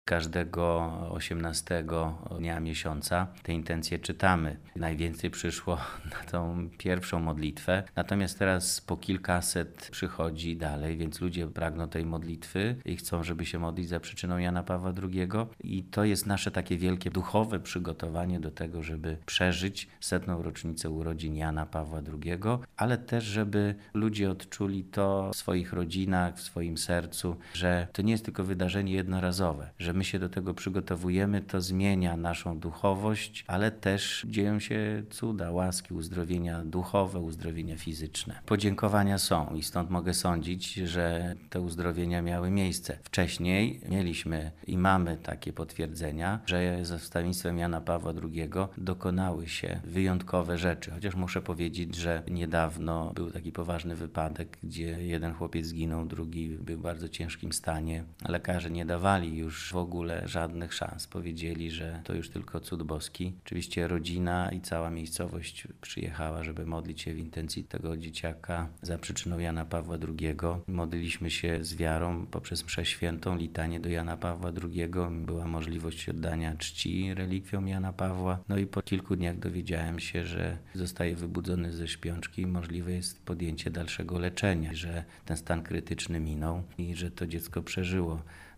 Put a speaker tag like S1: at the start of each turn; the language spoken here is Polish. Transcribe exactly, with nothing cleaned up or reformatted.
S1: Każdego osiemnastego dnia miesiąca te intencje czytamy. Najwięcej przyszło na tą pierwszą modlitwę, natomiast teraz po kilkaset przychodzi dalej, więc ludzie pragną tej modlitwy i chcą, żeby się modlić za przyczyną Jana Pawła drugiego i to jest nasze takie wielkie duchowe przygotowanie do tego, żeby przeżyć setną rocznicę urodzin Jana Pawła drugiego, ale też, żeby ludzie odczuli to w swoich rodzinach, w swoim sercu, że to nie jest tylko wydarzenie jednorazowe, że my się do tego przygotowujemy, to zmienia naszą duchowość, ale też dzieją się cuda, łaski, uzdrowienia duchowe, uzdrowienia fizyczne. Podziękowania są i stąd mogę sądzić, że te uzdrowienia miały miejsce. Wcześniej mieliśmy i mamy takie potwierdzenia, że za wstawiennictwem Jana Pawła drugiego dokonały się wyjątkowe rzeczy. Chociaż muszę powiedzieć, że niedawno był taki poważny wypadek, gdzie jeden chłopiec zginął, drugi był w bardzo ciężkim stanie. Lekarze nie dawali już w ogóle żadnych szans. Powiedzieli, że to już tylko cud boski. Oczywiście rodzina i cała miejscowość przyjechała, żeby modlić się w intencji tego dzieciaka za przyczyną Jana Pawła drugiego. Modliliśmy się z wiarą poprzez mszę świętą, litanię do Jana Pawła drugiego. Była możliwość oddania czci relikwiom Jana Pawła. No i po kilku dniach dowiedziałem się, że zostaje wybudzony ze śpiączki i możliwe jest podjęcie dalszego leczenia, że ten stan krytyczny minął i że to dziecko przeżyło